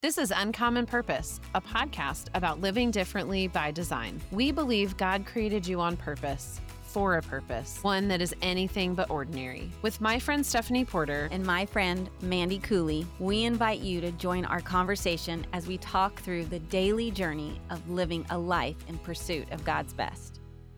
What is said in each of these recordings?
This is Uncommon Purpose, a podcast about living differently by design. We believe God created you on purpose, for a purpose, one that is anything but ordinary. With my friend Stephanie Porter and my friend Mandy Cooley, we invite you to join our conversation as we talk through the daily journey of living a life in pursuit of God's best.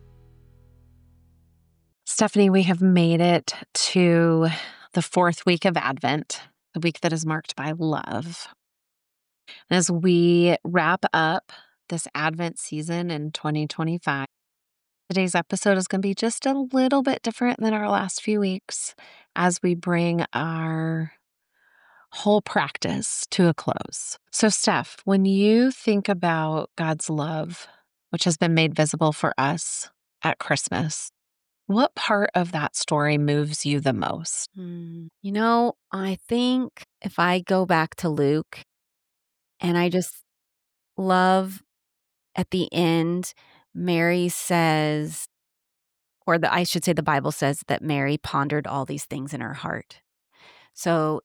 Stephanie, we have made it to the fourth week of Advent, the week that is marked by love. And as we wrap up this Advent season in 2025, today's episode is going to be just a little bit different than our last few weeks as we bring our whole practice to a close. So, Steph, when you think about God's love, which has been made visible for us at Christmas, what part of that story moves you the most? I think if I go back to Luke, and I just love at the end, Mary says, I should say the Bible says that Mary pondered all these things in her heart. So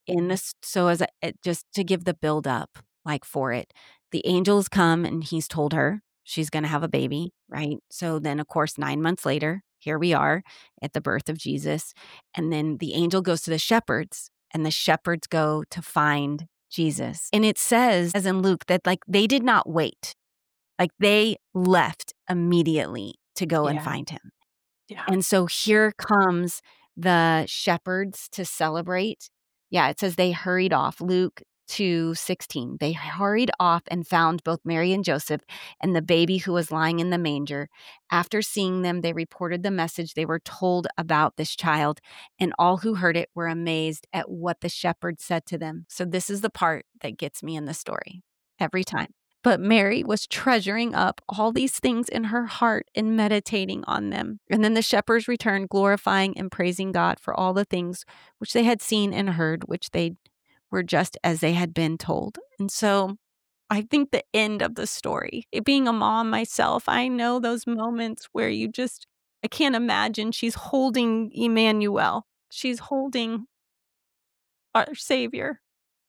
just to give the build up, like for it, the angels come and he's told her she's going to have a baby, right? So then, of course, 9 months later, here we are at the birth of Jesus. And then the angel goes to the shepherds, and the shepherds go to find Jesus. And it says, as in Luke, that like they did not wait. Like they left immediately to go and find him. Yeah. And so here comes the shepherds to celebrate. Yeah, it says they hurried off. Luke 2:16. They hurried off and found both Mary and Joseph and the baby who was lying in the manger. After seeing them, they reported the message they were told about this child, and all who heard it were amazed at what the shepherds said to them. So this is the part that gets me in the story every time. But Mary was treasuring up all these things in her heart and meditating on them. And then the shepherds returned, glorifying and praising God for all the things which they had seen and heard, which they were just as they had been told. And so I think the end of the story, being a mom myself, I know those moments where I can't imagine she's holding Emmanuel. She's holding our Savior.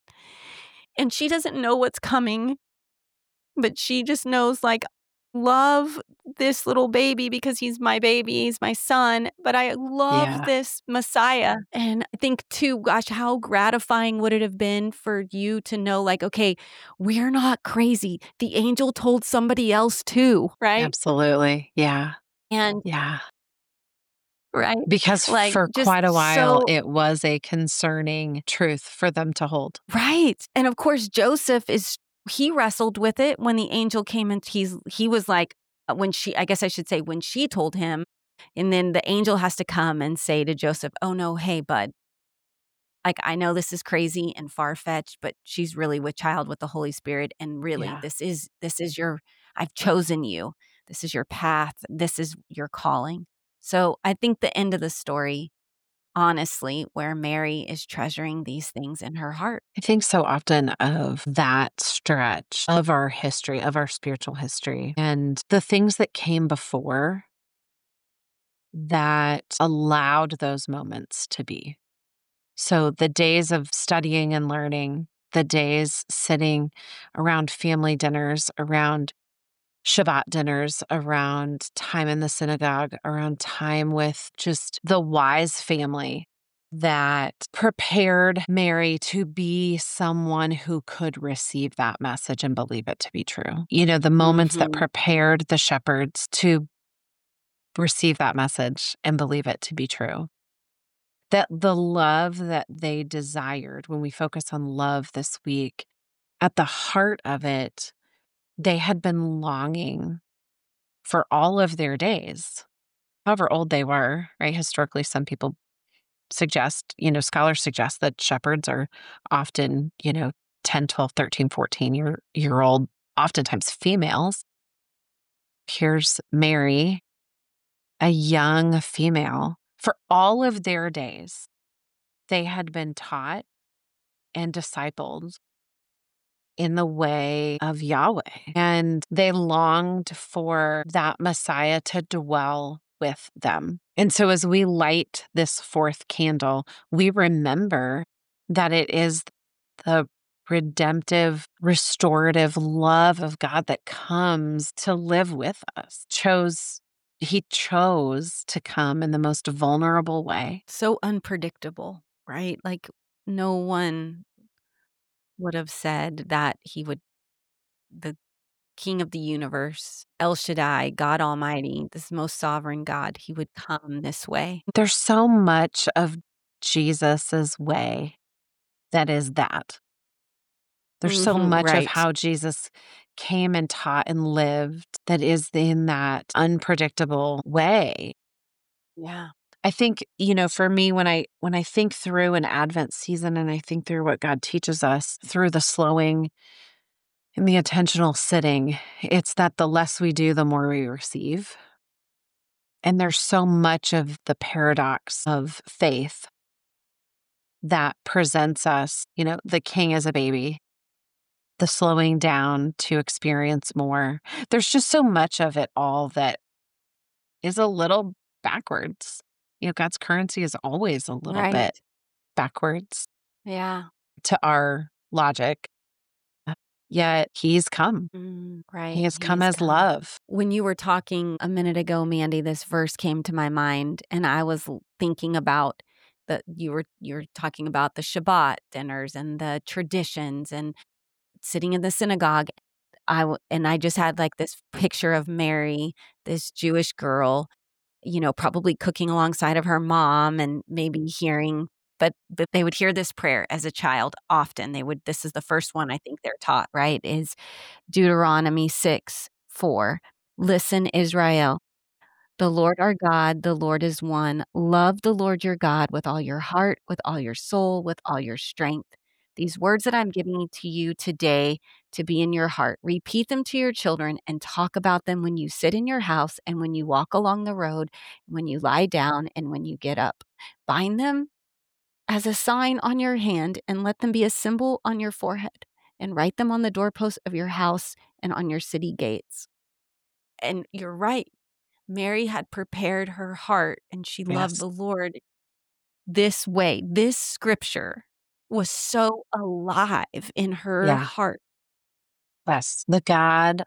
And she doesn't know what's coming. But she just knows, like, love this little baby because he's my baby, he's my son, but I love this Messiah. And I think too, gosh, how gratifying would it have been for you to know, like, okay, we're not crazy. The angel told somebody else too, right? Absolutely. Yeah. And right. Because like, for quite a while, it was a concerning truth for them to hold. Right. And of course, Joseph he wrestled with it when the angel came and he was like, when she told him, and then the angel has to come and say to Joseph, oh no, hey bud, like I know this is crazy and far-fetched, but she's really with child with the Holy Spirit. And really, this is I've chosen you. This is your path. This is your calling. So I think the end of the story, honestly, where Mary is treasuring these things in her heart. I think so often of that stretch of our history, of our spiritual history, and the things that came before that allowed those moments to be. So the days of studying and learning, the days sitting around family dinners, around Shabbat dinners, around time in the synagogue, around time with just the wise family that prepared Mary to be someone who could receive that message and believe it to be true. You know, the moments that prepared the shepherds to receive that message and believe it to be true. That the love that they desired, when we focus on love this week, at the heart of it, they had been longing for all of their days, however old they were, right? Historically, some people suggest, scholars suggest that shepherds are often, 10, 12, 13, 14 year old, oftentimes females. Here's Mary, a young female. For all of their days, they had been taught and discipled in the way of Yahweh. And they longed for that Messiah to dwell with them. And so as we light this fourth candle, we remember that it is the redemptive, restorative love of God that comes to live with us. He chose to come in the most vulnerable way. So unpredictable, right? Like, no one would have said that the King of the universe, El Shaddai, God Almighty, this most sovereign God, he would come this way. There's so much of Jesus's way that is that. There's so much of Right. how Jesus came and taught and lived that is in that unpredictable way. Yeah. I think, for me, when I think through an Advent season and I think through what God teaches us through the slowing and the intentional sitting, it's that the less we do, the more we receive. And there's so much of the paradox of faith that presents us, the king as a baby, the slowing down to experience more. There's just so much of it all that is a little backwards. God's currency is always a little bit Right. backwards Yeah. to our logic. Yet he's come. He Right. has come He's as come. love. When you were talking a minute ago, Mandy, this verse came to my mind, and I was thinking about that you're talking about the Shabbat dinners and the traditions and sitting in the synagogue. And I just had like this picture of Mary, this Jewish girl, probably cooking alongside of her mom and maybe hearing, but they would hear this prayer as a child often. This is the first one I think they're taught, right? Is Deuteronomy 6:4. Listen, Israel, the Lord our God, the Lord is one. Love the Lord your God with all your heart, with all your soul, with all your strength. These words that I'm giving to you today to be in your heart, repeat them to your children and talk about them when you sit in your house and when you walk along the road, when you lie down and when you get up. Bind them as a sign on your hand and let them be a symbol on your forehead and write them on the doorposts of your house and on your city gates. And you're right. Mary had prepared her heart and she loved Yes. the Lord this way. This scripture was so alive in her Yeah. heart. Yes. The God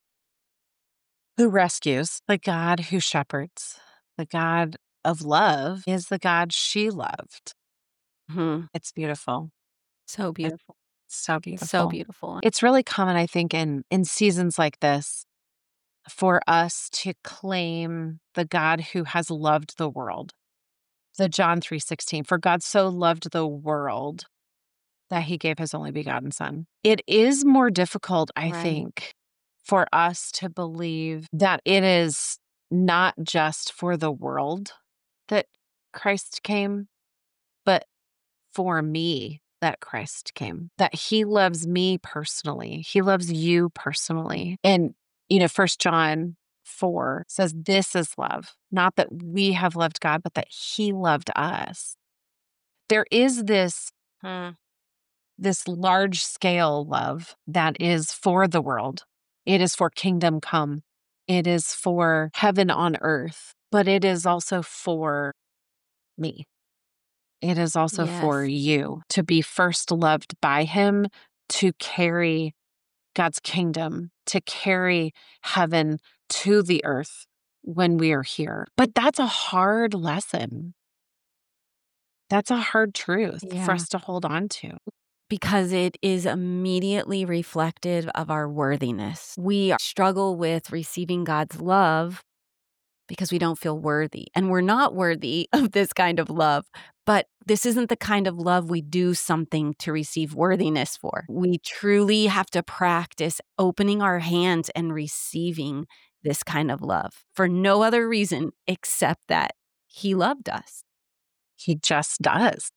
who rescues, the God who shepherds, the God of love is the God she loved. Mhm. It's beautiful. So It's beautiful. so So beautiful. beautiful. It's really common, I think, in seasons like this for us to claim the God who has loved the world. The John 3:16, for God so loved the world that he gave his only begotten son. It is more difficult, I Right. think, for us to believe that it is not just for the world that Christ came, but for me that Christ came, that he loves me personally. He loves you personally. And, 1 John 4 says, this is love, not that we have loved God, but that he loved us. There is Hmm. this large scale love that is for the world. It is for kingdom come. It is for heaven on earth, but it is also for me. It is also for Yes. you to be first loved by him, to carry God's kingdom, to carry heaven to the earth when we are here. But that's a hard lesson. That's a hard truth for Yeah. us to hold on to. Because it is immediately reflective of our worthiness. We struggle with receiving God's love because we don't feel worthy. And we're not worthy of this kind of love. But this isn't the kind of love we do something to receive worthiness for. We truly have to practice opening our hands and receiving this kind of love for no other reason except that he loved us. He just does.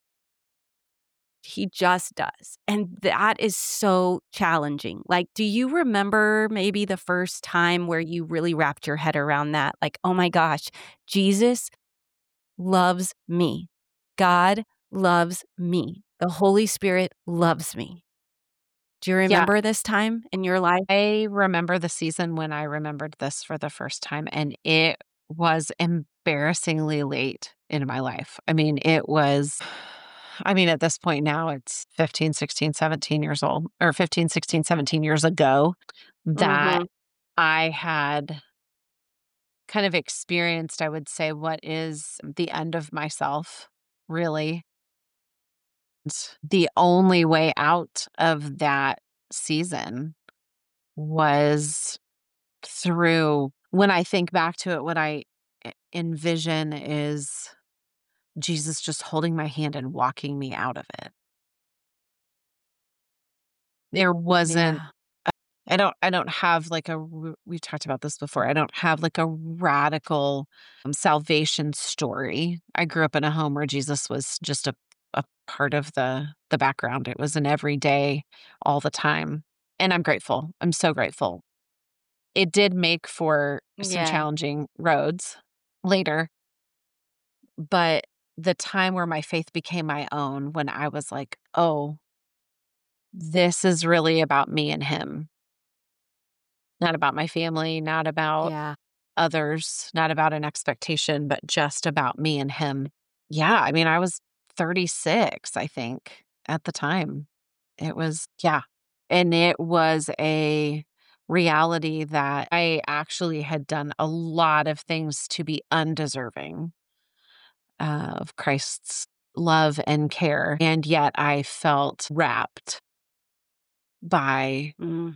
He just does. And that is so challenging. Like, do you remember maybe the first time where you really wrapped your head around that? Like, oh my gosh, Jesus loves me. God loves me. The Holy Spirit loves me. Do you Yeah, remember this time in your life? I remember the season when I remembered this for the first time, and it was embarrassingly late in my life. I mean, it was I mean, at this point now, it's 15, 16, 17 years old, or 15, 16, 17 years ago that Mhm. I had kind of experienced, I would say, what is the end of myself, really. The only way out of that season was through when I think back to it, what I envision is Jesus just holding my hand and walking me out of it. There wasn't Yeah. I don't have like we've talked about this before. I don't have like a radical salvation story. I grew up in a home where Jesus was just a part of the background. It was an everyday, all the time. And I'm grateful. I'm so grateful. It did make for some Yeah. challenging roads later, but the time where my faith became my own, when I was like, "Oh, this is really about me and him, not about my family, not about Yeah. others, not about an expectation, but just about me and him." Yeah, I mean, I was 36, I think, at the time. It was yeah, and it was a reality that I actually had done a lot of things to be undeserving of Christ's love and care, and yet I felt wrapped by Mm.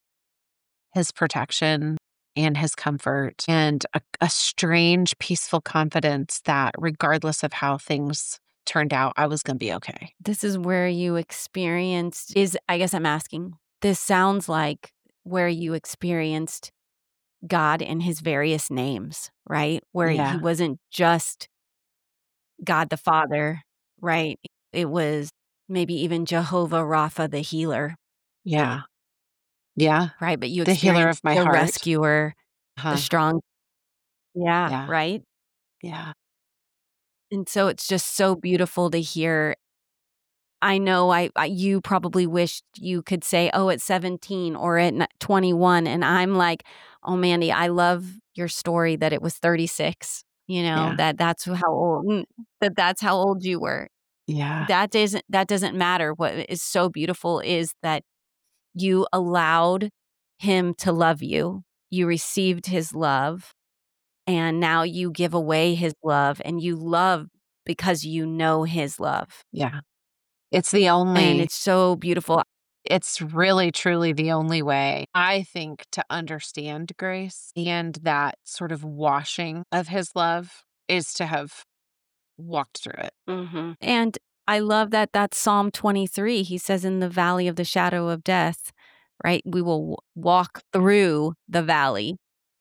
his protection and his comfort and a strange, peaceful confidence that regardless of how things turned out, I was gonna be okay. This is where you experienced is I guess I'm asking, this sounds like where you experienced God in his various names, right? Where he Yeah, wasn't just God the Father, right? It was maybe even Jehovah Rapha, the healer, yeah, yeah. right? But you The healer experienced of my the heart. rescuer, the Huh. strong yeah, Yeah, right? yeah, And so it's just so beautiful to hear. I know you probably wished you could say, "Oh, at 17 or at 21," and I'm like, "Oh, Mandy, I love your story that it was 36." You know, yeah, that's how old that's how old you were. yeah, That doesn't matter. What is so beautiful is that you allowed him to love you. You received his love, and now you give away his love, and you love because you know his love. yeah. It's the And only it's so beautiful. it's really truly the only way, I think, to understand grace and that sort of washing of his love is to have walked through it. Mhm. And I love that that's Psalm 23. He says, "In the valley of the shadow of death," right? We will walk through the valley,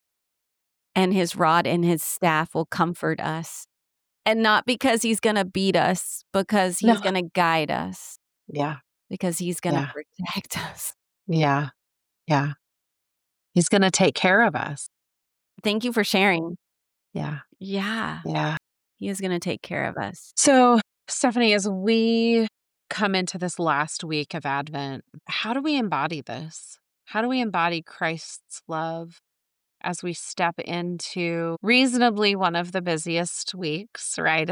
and his rod and his staff will comfort us. And not because he's going to beat us, because he's No. going to guide us, Yeah, because he's going to yeah, protect us. yeah, yeah. He's gonna take care of us. Thank you for sharing. Yeah, Yeah, yeah. he is going to take care of us. So, Stephanie, as we come into this last week of Advent, how do we embody this? How do we embody Christ's love as we step into reasonably one of the busiest weeks, right?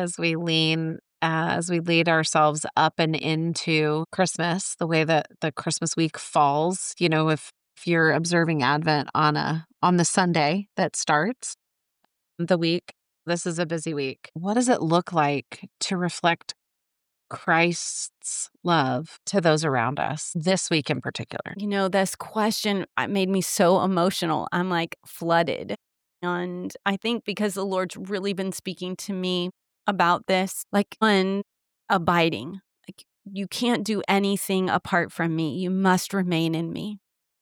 As we lead ourselves up and into Christmas, the way that the Christmas week falls, if you're observing Advent on the Sunday that starts the week, this is a busy week. What does it look like to reflect Christ's love to those around us this week in particular? You know, this question made me so emotional. I'm like flooded. And I think because the Lord's really been speaking to me about this, like, one, abiding. Like, you can't do anything apart from me. You must remain in me.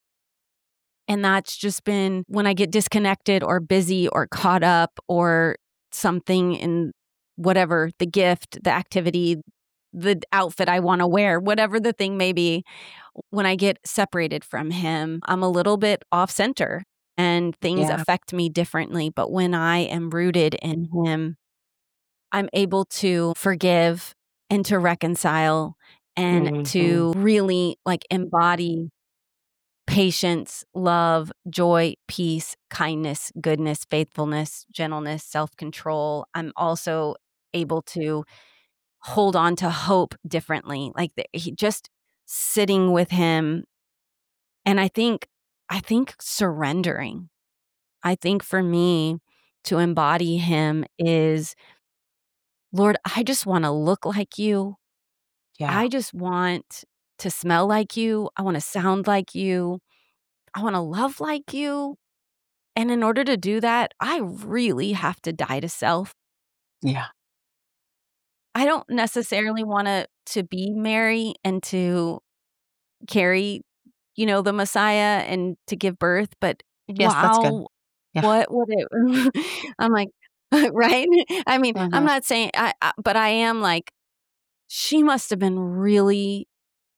And that's just been when I get disconnected or busy or caught up or something in whatever the gift, the activity, the outfit I want to wear, whatever the thing may be, when I get separated from him, I'm a little bit off center and things Yeah. affect me differently. But when I am rooted in him, I'm able to forgive and to reconcile and Mhm. to really like embody patience, love, joy, peace, kindness, goodness, faithfulness, gentleness, self control. I'm also able to hold on to hope differently. Like he just sitting with him. And I think surrendering. I think for me to embody him is, Lord, I just want to look like you. Yeah. I just want to smell like you. I want to sound like you. I want to love like you. And in order to do that, I really have to die to self. Yeah. I don't necessarily want to be Mary and to carry, the Messiah and to give birth, but Yes, that's good. wow, Yeah. what would it I'm like, right? I mean, I'm Mhm. not saying but I am like, she must have been really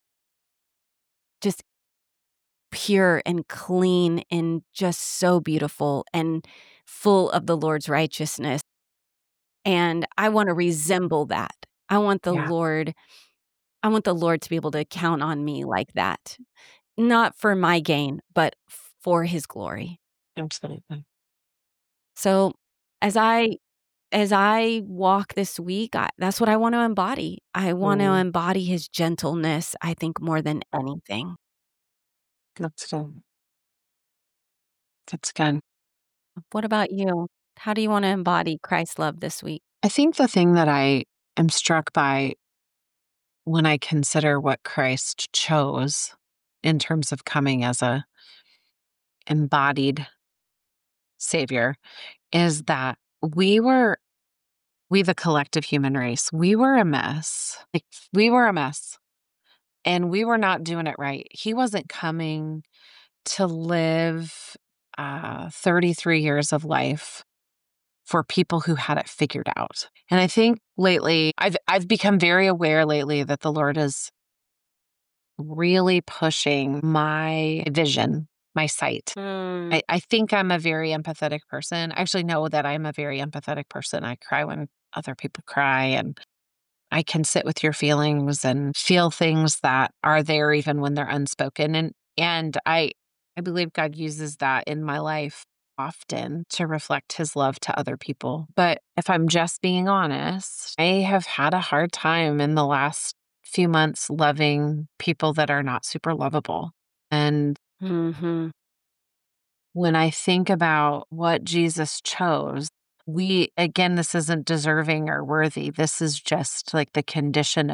just pure and clean and just so beautiful and full of the Lord's righteousness. And I want to resemble that. I want the Yeah, Lord I want the Lord to be able to count on me like that. Not for my gain, but for his glory. absolutely. So as I walk this week, that's what I want to embody. I want to Mm, embody his gentleness, I think, more than anything. that's good. That's good. What about you? How do you want to embody Christ's love this week? I think the thing that I am struck by when I consider what Christ chose in terms of coming as a embodied savior is that we the collective human race, we were a mess. Like we were a mess and we were not doing it right. He wasn't coming to live 33 years of life for people who had it figured out. And I think lately I've become very aware lately that the Lord is really pushing my vision, my sight. Mm. I think I'm a very empathetic person. I actually know that I'm a very empathetic person. I cry when other people cry, and I can sit with your feelings and feel things that are there even when they're unspoken. And I believe God uses that in my life often to reflect his love to other people. But if I'm just being honest, I have had a hard time in the last few months loving people that are not super lovable. And Mhm. when I think about what Jesus chose, again, this isn't deserving or worthy. This is just like the condition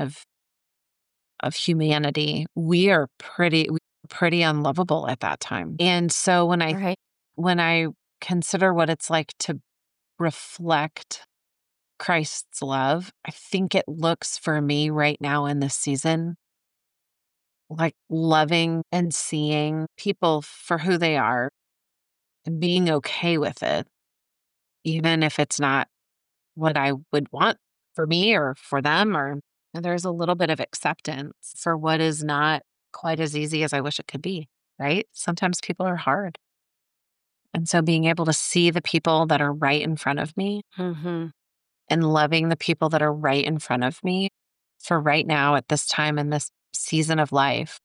of humanity. We were pretty unlovable at that time. And so Right. when I consider what it's like to reflect Christ's love, I think it looks for me right now in this season like loving and seeing people for who they are and being okay with it, even if it's not what I would want for me or for them, or there's a little bit of acceptance for what is not quite as easy as I wish it could be, right? Sometimes people are hard. And so being able to see the people that are right in front of me Mhm. and loving the people that are right in front of me for right now at this time in this season of life,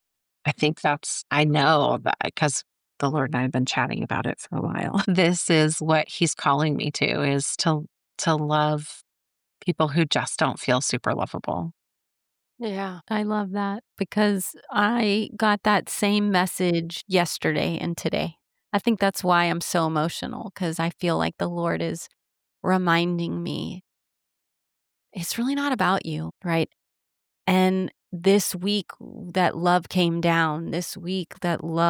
I know that because the Lord and I have been chatting about it for a while. This is what he's calling me to is to love people who just don't feel super lovable. Yeah, I love that because I got that same message yesterday and today. I think that's why I'm so emotional because I feel like the Lord is reminding me it's really not about you, right? And this week that love came down, this week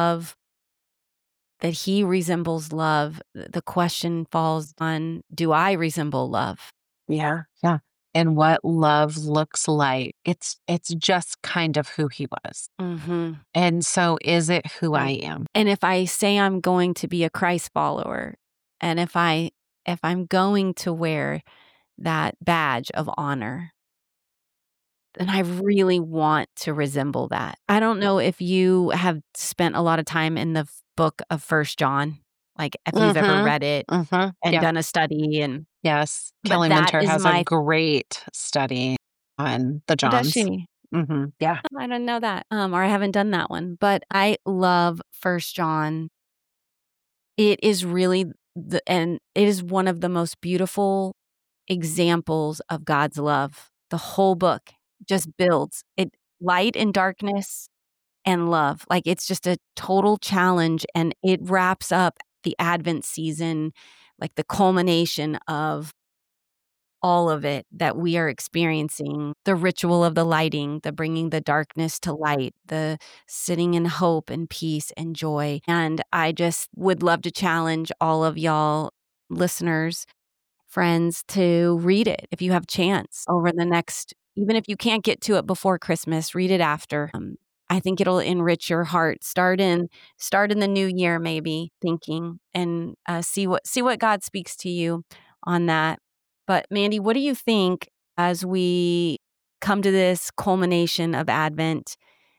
that he resembles love, the question falls on, do I resemble love? Yeah. Yeah. And what love looks like. It's just kind of who he was. Mhm. And so is it who I Right. am? And if I say I'm going to be a Christ follower, and if I'm going to wear that badge of honor, then I really want to resemble that. I don't know if you have spent a lot of time in the book of First John, like if you've ever Mhm. read it Mhm. and Yeah. done a study Yes. but Kelly that Minter is has a my great study on the oh, does Johns. she? Mhm. Yeah. Oh, I didn't know that, or I haven't done that one, but I love First John. It is really and it is one of the most beautiful examples of God's love. The whole book just builds it, light and darkness and love. Like, it's just a total challenge, and it wraps up the Advent season, like the culmination of all of it that we are experiencing, the ritual of the lighting, the bringing the darkness to light, the sitting in hope and peace and joy. And I just would love to challenge all of y'all listeners, friends, to read it if you have chance over the next, even if you can't get to it before Christmas, read it after. I think it'll enrich your heart. Start in the new year, maybe thinking, and see what God speaks to you on that. But Mandy, what do you think as we come to this culmination of Advent?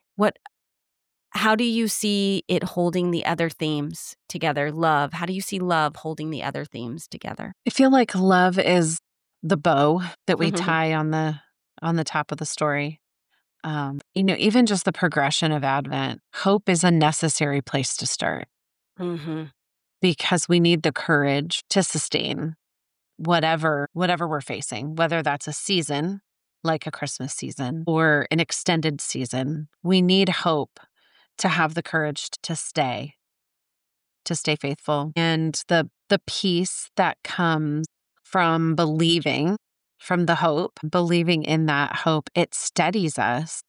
How do you see it holding the other themes together? Love. How do you see love holding the other themes together? I feel like love is the bow that we tie on the top of the story. Even just the progression of Advent, hope is a necessary place to start because we need the courage to sustain whatever we're facing, whether that's a season like a Christmas season or an extended season. We need hope to have the courage to stay faithful. And the peace that comes from believing, from the hope, believing in that hope, it steadies us.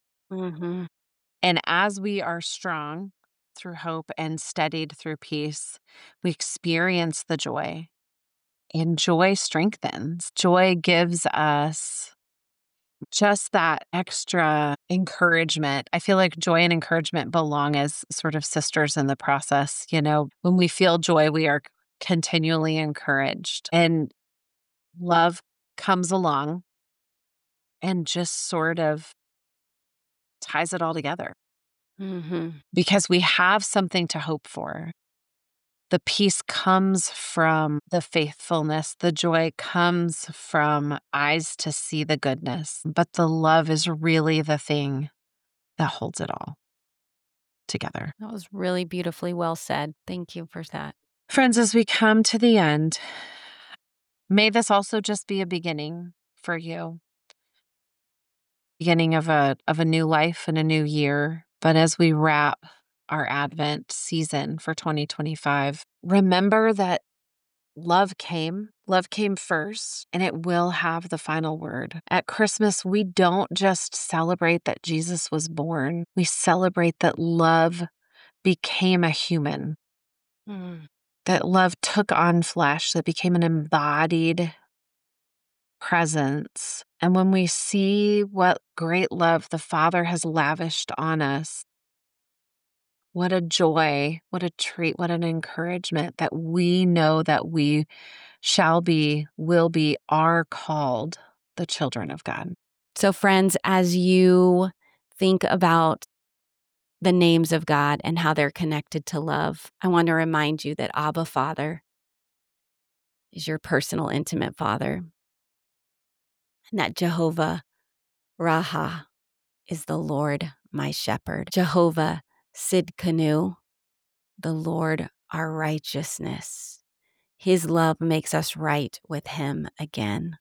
And as we are strong through hope and steadied through peace, we experience the joy. And joy strengthens. Joy gives us just that extra encouragement. I feel like joy and encouragement belong as sort of sisters in the process. When we feel joy, we are continually encouraged. And love comes along and just sort of ties it all together. Because we have something to hope for. The peace comes from the faithfulness. The joy comes from eyes to see the goodness. But the love is really the thing that holds it all together. That was really beautifully well said. Thank you for that. Friends, as we come to the end, may this also just be a beginning for you. Beginning of a new life and a new year. But as we wrap our Advent season for 2025, remember that love came first, and it will have the final word. At Christmas, we don't just celebrate that Jesus was born. We celebrate that love became a human, that love took on flesh, that became an embodied presence. And when we see what great love the Father has lavished on us, what a joy, what a treat, what an encouragement that we know that we shall be, will be, are called the children of God. So, friends, as you think about the names of God and how they're connected to love, I want to remind you that Abba Father is your personal, intimate Father, and that Jehovah Raha is the Lord, my shepherd. Jehovah Sidkenu, the Lord, our righteousness. His love makes us right with him again.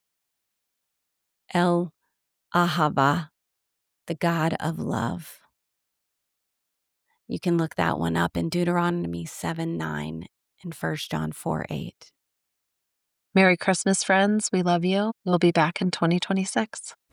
El Ahava, the God of love. You can look that one up in Deuteronomy 7:9 and 1 John 4:8. Merry Christmas, friends. We love you. We'll be back in 2026.